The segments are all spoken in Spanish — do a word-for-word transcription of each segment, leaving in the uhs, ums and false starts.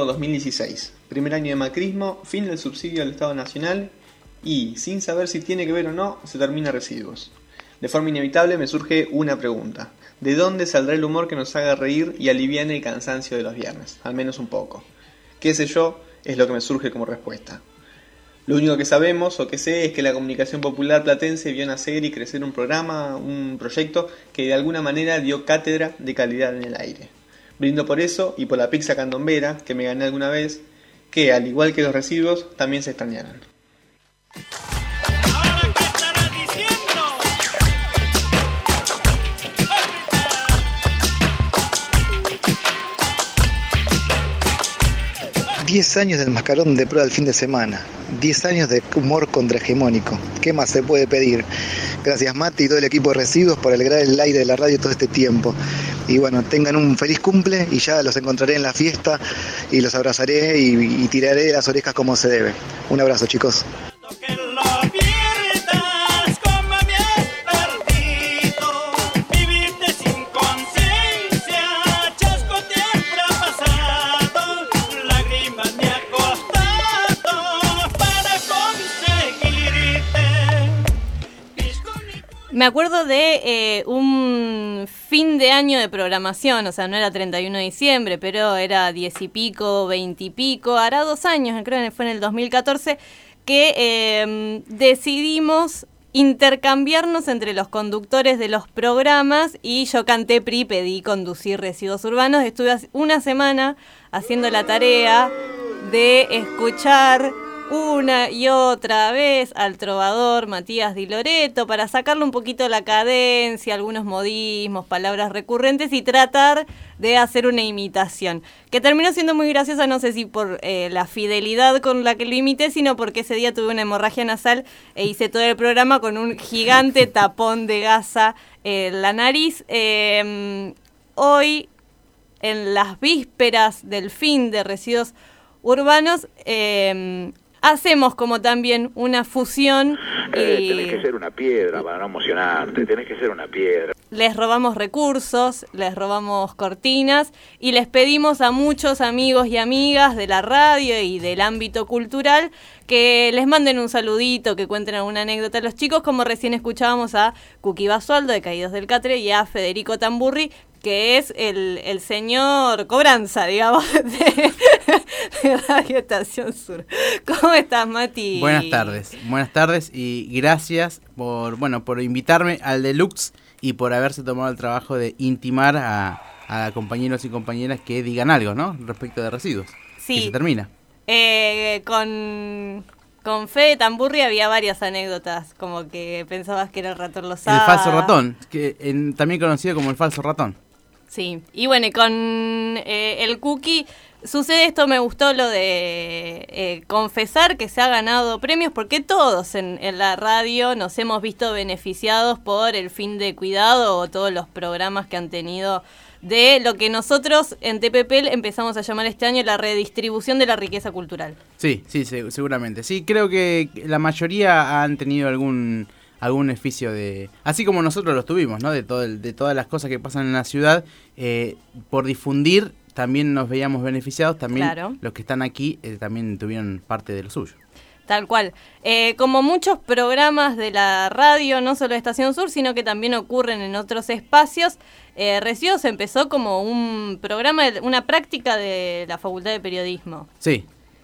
dos mil dieciséis, primer año de macrismo, fin del subsidio del Estado Nacional y, sin saber si tiene que ver o no, se termina Residuos. De forma inevitable me surge una pregunta: ¿de dónde saldrá el humor que nos haga reír y aliviane el cansancio de los viernes? Al menos un poco. ¿Qué sé yo? Es lo que me surge como respuesta. Lo único que sabemos o que sé es que la comunicación popular platense vio nacer y crecer un programa, un proyecto que de alguna manera dio cátedra de calidad en el aire. Brindo por eso y por la pizza candombera que me gané alguna vez, que al igual que los residuos también se extrañaron. diez años del mascarón de prueba del fin de semana. diez años de humor contrahegemónico. ¿Qué más se puede pedir? Gracias Mati y todo el equipo de Residuos por alegrar el aire de la radio todo este tiempo. Y bueno, tengan un feliz cumple y ya los encontraré en la fiesta y los abrazaré y, y tiraré de las orejas como se debe. Un abrazo, chicos. Me acuerdo de eh, un fin de año de programación, o sea, no era treinta y uno de diciembre, pero era diez y pico, veinte y pico, hará dos años, creo que fue en el dos mil catorce, que eh, decidimos intercambiarnos entre los conductores de los programas y yo canté P R I, pedí conducir Residuos Urbanos. Estuve una semana haciendo la tarea de escuchar una y otra vez al trovador Matías Di Loreto para sacarle un poquito la cadencia, algunos modismos, palabras recurrentes y tratar de hacer una imitación, que terminó siendo muy graciosa, no sé si por eh, la fidelidad con la que lo imité, sino porque ese día tuve una hemorragia nasal e hice todo el programa con un gigante tapón de gasa en la nariz. Eh, hoy, en las vísperas del fin de Residuos Urbanos, eh, hacemos como también una fusión. Eh, y tenés que ser una piedra para no emocionarte, tenés que ser una piedra. Les robamos recursos, les robamos cortinas y les pedimos a muchos amigos y amigas de la radio y del ámbito cultural que les manden un saludito, que cuenten alguna anécdota a los chicos, como recién escuchábamos a Cuqui Basualdo de Caídos del Catre y a Federico Tamburri, que es el, el señor Cobranza, digamos, de, de Radio Estación Sur. ¿Cómo estás, Mati? Buenas tardes, buenas tardes y gracias por, bueno, por invitarme al Deluxe y por haberse tomado el trabajo de intimar a, a compañeros y compañeras que digan algo, ¿no? Respecto de residuos. Sí. Que se termina. Eh, con... Con Fede Tamburri había varias anécdotas, como que pensabas que era el ratón Lozada. El falso ratón, que en, también conocido como el falso ratón. Sí, y bueno, y con eh, el Cookie sucede esto, me gustó lo de eh, confesar que se ha ganado premios, porque todos en, en la radio nos hemos visto beneficiados por el fin de cuidado o todos los programas que han tenido de lo que nosotros en T P P empezamos a llamar este año la redistribución de la riqueza cultural. Sí, sí, seguramente. Sí, creo que la mayoría han tenido algún algún beneficio de, así como nosotros los tuvimos, ¿no? De todo el, de todas las cosas que pasan en la ciudad, eh, por difundir también nos veíamos beneficiados, también claro. Los que están aquí eh, también tuvieron parte de lo suyo. Tal cual. Eh, como muchos programas de la radio, no solo de Estación Sur, sino que también ocurren en otros espacios, eh, Residuos empezó como un programa, una práctica de la Facultad de Periodismo. Sí.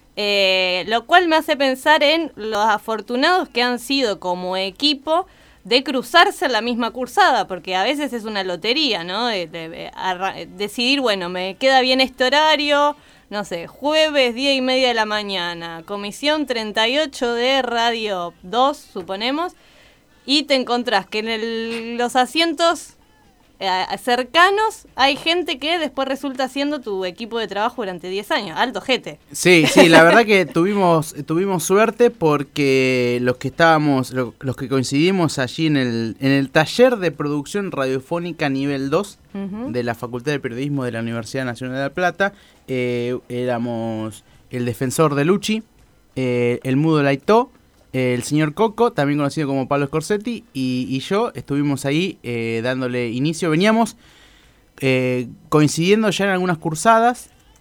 Eh, lo cual me hace pensar en los afortunados que han sido como equipo de cruzarse en la misma cursada, porque a veces es una lotería, ¿no? De, de, de, de decidir, bueno, me queda bien este horario, no sé, jueves, diez y media de la mañana, comisión treinta y ocho de Radio dos, suponemos, y te encontrás que en el, los asientos eh, cercanos hay gente que después resulta siendo tu equipo de trabajo durante diez años, alto jete. Sí, sí, la verdad que tuvimos tuvimos suerte porque los que estábamos, lo, los que coincidimos allí en el, en el taller de producción radiofónica nivel dos uh-huh. de la Facultad de Periodismo de la Universidad Nacional de La Plata, Eh, éramos el defensor de Luchi, eh, el mudo Laitó, eh, el señor Coco, también conocido como Pablo Scorsetti, y, y yo estuvimos ahí eh, dándole inicio. Veníamos eh, coincidiendo ya en algunas cursadas,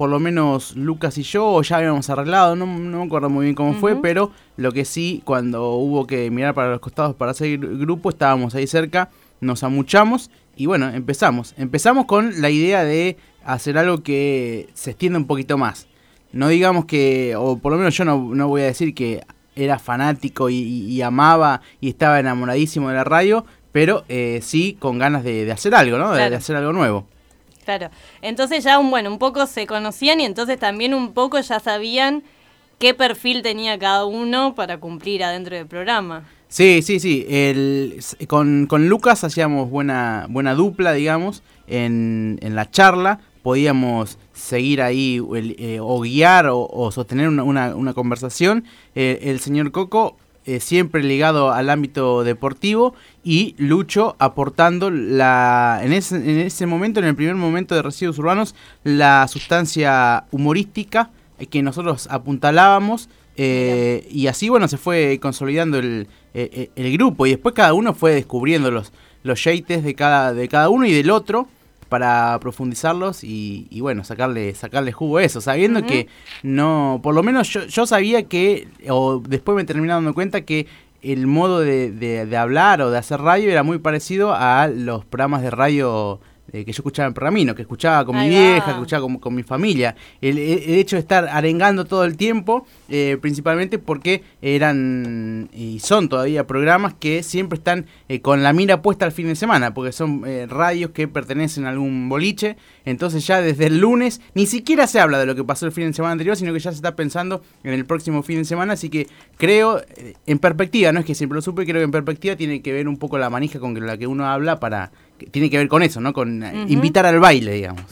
por lo menos Lucas y yo ya habíamos arreglado, no, no me acuerdo muy bien cómo uh-huh. fue, pero lo que sí, cuando hubo que mirar para los costados para hacer grupo, estábamos ahí cerca, nos amuchamos y bueno, empezamos. Empezamos con la idea de hacer algo que se extienda un poquito más. No digamos que, o por lo menos yo no, no voy a decir que era fanático y, y, y amaba y estaba enamoradísimo de la radio, pero eh, sí con ganas de, de hacer algo, ¿no? Claro. De, de hacer algo nuevo. Claro, entonces ya un, bueno, un poco se conocían y entonces también un poco ya sabían qué perfil tenía cada uno para cumplir adentro del programa. Sí, sí, sí, el, con, con Lucas hacíamos buena, buena dupla, digamos, en, en la charla, podíamos seguir ahí el, eh, o guiar o, o sostener una, una, una conversación. Eh, el señor Coco eh, siempre ligado al ámbito deportivo y Lucho aportando la en ese, en ese momento, en el primer momento de Residuos Urbanos, la sustancia humorística eh, que nosotros apuntalábamos eh, y así bueno se fue consolidando el, el, el grupo y después cada uno fue descubriendo los, los yates de cada, de cada uno y del otro para profundizarlos y, y bueno, sacarle sacarle jugo a eso, sabiendo uh-huh. que no, por lo menos yo, yo sabía que, o después me terminé dando cuenta que el modo de, de, de hablar o de hacer radio era muy parecido a los programas de radio eh, que yo escuchaba en Pergamino, que escuchaba con Ahí mi vieja, va. que escuchaba con, con mi familia. El, el hecho de estar arengando todo el tiempo, eh, principalmente porque eran y son todavía programas que siempre están eh, con la mira puesta al fin de semana, porque son eh, radios que pertenecen a algún boliche, entonces ya desde el lunes ni siquiera se habla de lo que pasó el fin de semana anterior, sino que ya se está pensando en el próximo fin de semana, así que creo, eh, en perspectiva, no es que siempre lo supe, creo que en perspectiva tiene que ver un poco la manija con la que uno habla para... Tiene que ver con eso, ¿no? Con uh-huh. invitar al baile, digamos.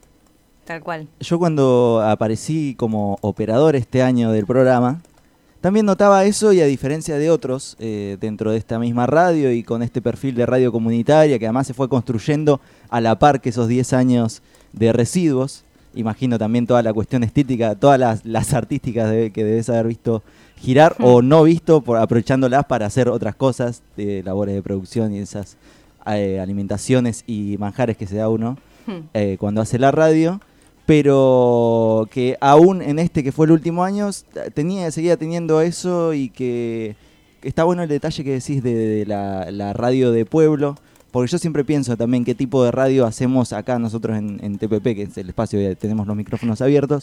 Tal cual. Yo cuando aparecí como operador este año del programa, también notaba eso y a diferencia de otros eh, dentro de esta misma radio y con este perfil de radio comunitaria que además se fue construyendo a la par que esos diez años de Residuos, imagino también toda la cuestión estética, todas las, las artísticas de, que debes haber visto girar uh-huh. o no visto, por, aprovechándolas para hacer otras cosas, de labores de producción y esas... Eh, alimentaciones y manjares que se da uno eh, cuando hace la radio, pero que aún en este que fue el último año tenía, seguía teniendo eso y que, que está bueno el detalle que decís de, de la, la radio de pueblo, porque yo siempre pienso también qué tipo de radio hacemos acá nosotros en, en T P P, que es el espacio que tenemos los micrófonos abiertos,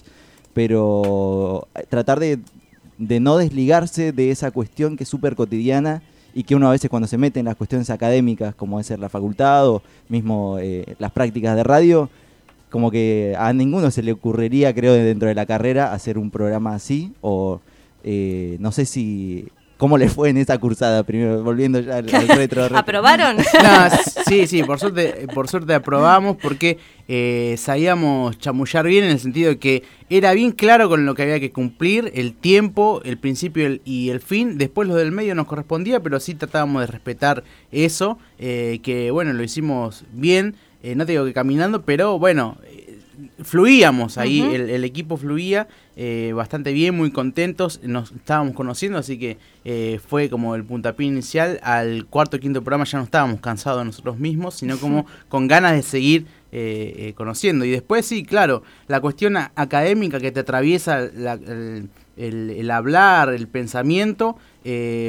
pero tratar de, de no desligarse de esa cuestión que es súper cotidiana y que uno a veces cuando se mete en las cuestiones académicas, como es ser la facultad o mismo eh, las prácticas de radio, como que a ninguno se le ocurriría, creo, dentro de la carrera hacer un programa así, o eh, no sé si... ¿Cómo le fue en esa cursada? Primero, volviendo ya al, al retro, retro. ¿Aprobaron? No, sí, sí, por suerte, por suerte aprobamos porque eh, sabíamos chamullar bien en el sentido de que era bien claro con lo que había que cumplir, el tiempo, el principio el, y el fin. Después lo del medio nos correspondía, pero sí tratábamos de respetar eso, eh, que bueno, lo hicimos bien, eh, no te digo que caminando, pero bueno... Eh, fluíamos ahí, uh-huh. el, el equipo fluía eh, bastante bien, muy contentos, nos estábamos conociendo, así que eh, fue como el puntapié inicial. Al cuarto o quinto programa ya no estábamos cansados de nosotros mismos, sino como con ganas de seguir eh, eh, conociendo. Y después sí, claro, la cuestión a- académica que te atraviesa la, el, el, el hablar, el pensamiento, eh,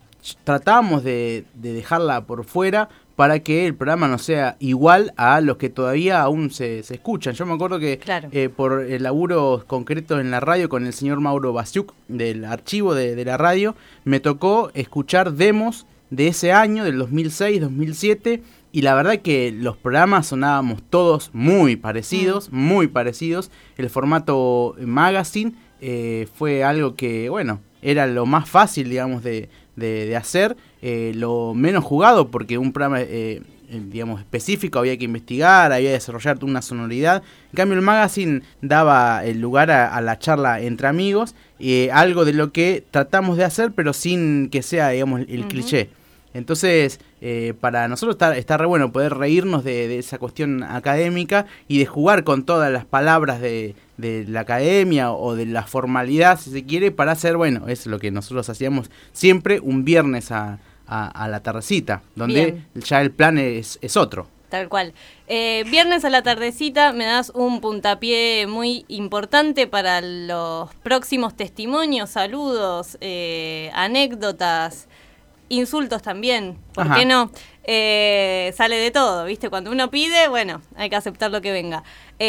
tratamos de, de dejarla por fuera para que el programa no sea igual a los que todavía aún se, se escuchan. Yo me acuerdo que claro. eh, por el laburo concreto en la radio con el señor Mauro Basiuk del archivo de, de la radio, me tocó escuchar demos de ese año, del dos mil seis, dos mil siete, y la verdad que los programas sonábamos todos muy parecidos, mm. muy parecidos. El formato magazine eh, fue algo que, bueno, era lo más fácil, digamos, de... De, de hacer, eh, lo menos jugado, porque un programa, eh, digamos, específico había que investigar, había que desarrollar una sonoridad. En cambio, el magazine daba el lugar a, a la charla entre amigos, eh, algo de lo que tratamos de hacer, pero sin que sea, digamos, el uh-huh. cliché. Entonces, eh, para nosotros está, está re bueno poder reírnos de, de esa cuestión académica y de jugar con todas las palabras de, de la academia o de la formalidad, si se quiere, para hacer, bueno, es lo que nosotros hacíamos siempre un viernes a, a, a la tardecita, donde Bien. ya el plan es, es otro. Tal cual. Eh, viernes a la tardecita me das un puntapié muy importante para los próximos testimonios, saludos, eh, anécdotas, insultos también, ¿por Ajá. qué no? Eh, sale de todo, ¿viste? Cuando uno pide, bueno, hay que aceptar lo que venga.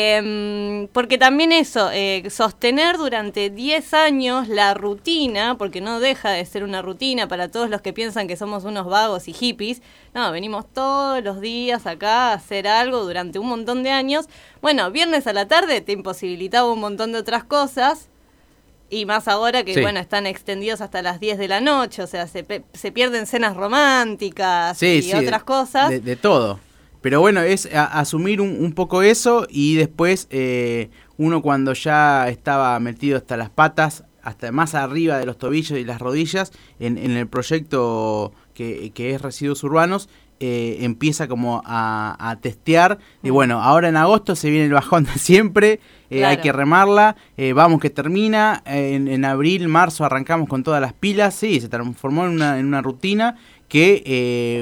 Eh, porque también eso, eh, sostener durante diez años la rutina, porque no deja de ser una rutina para todos los que piensan que somos unos vagos y hippies. No, venimos todos los días acá a hacer algo durante un montón de años. Bueno, viernes a la tarde te imposibilitaba un montón de otras cosas. Y más ahora que, sí. bueno, están extendidos hasta las diez de la noche, o sea, se, pe- se pierden cenas románticas Sí, y sí, otras cosas. De, de todo. Pero bueno, es a, asumir un, un poco eso y después eh, uno cuando ya estaba metido hasta las patas, hasta más arriba de los tobillos y las rodillas, en, en el proyecto que, que es Residuos Urbanos, eh, empieza como a, a testear. Y bueno, ahora en agosto se viene el bajón de siempre. Eh, Claro. Hay que remarla, eh, vamos que termina, eh, en, en abril, marzo arrancamos con todas las pilas, sí, se transformó en una, en una rutina que eh,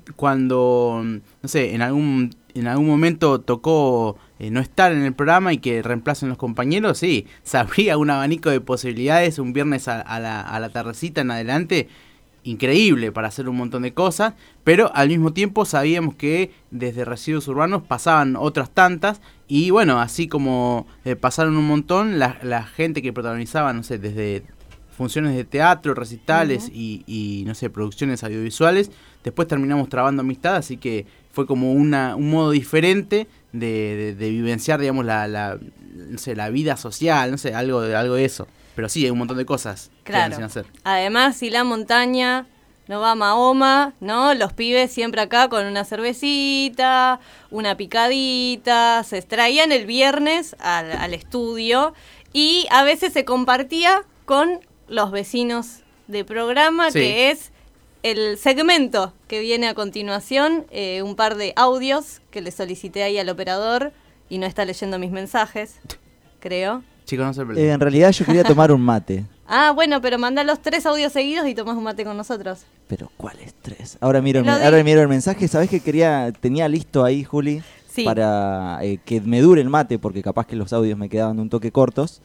cuando, no sé, en algún en algún momento tocó eh, no estar en el programa y que reemplacen los compañeros, sí, se abría un abanico de posibilidades, un viernes a, a, la, a la tardecita en adelante, increíble para hacer un montón de cosas, pero al mismo tiempo sabíamos que desde Residuos Urbanos pasaban otras tantas y bueno, así como eh, pasaron un montón, la, la gente que protagonizaba, no sé, desde funciones de teatro, recitales uh-huh. y, y, no sé, producciones audiovisuales, después terminamos trabando amistad, así que fue como una un modo diferente de, de, de vivenciar, digamos, la, la, no sé, la vida social, no sé, algo de, algo de eso. Pero sí, hay un montón de cosas claro. que sin hacer. Además, si la montaña no va a Mahoma, ¿no? Los pibes siempre acá con una cervecita, una picadita, se extraían el viernes al, al estudio y a veces se compartía con los vecinos de programa, sí. que es el segmento que viene a continuación, eh, un par de audios que le solicité ahí al operador y no está leyendo mis mensajes, creo. Chicos, no se eh, En realidad yo quería tomar un mate. Ah, bueno, pero mandá los tres audios seguidos y tomás un mate con nosotros. Pero ¿cuáles tres? Ahora miro, Lo ahora di- miro el mensaje. ¿Sabés que quería tenía listo ahí, Juli? Sí. Para eh, que me dure el mate, porque capaz que los audios me quedaban un toque cortos.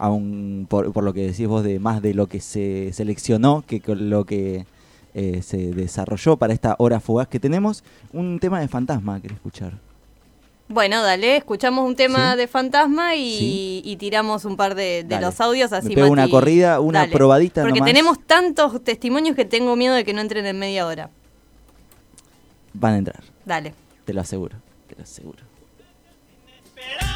Aún por, por lo que decís vos de más de lo que se seleccionó que con lo que eh, se desarrolló para esta hora fugaz que tenemos. Un tema de Fantasma, ¿querés escuchar? Bueno, dale, escuchamos un tema ¿Sí? de Fantasma y, Sí. y tiramos un par de, de Dale. los audios así. Me pego Mati, una corrida, una dale. probadita Porque nomás. tenemos tantos testimonios que tengo miedo de que no entren en media hora. Van a entrar, Dale. te lo aseguro, te lo aseguro. Espera.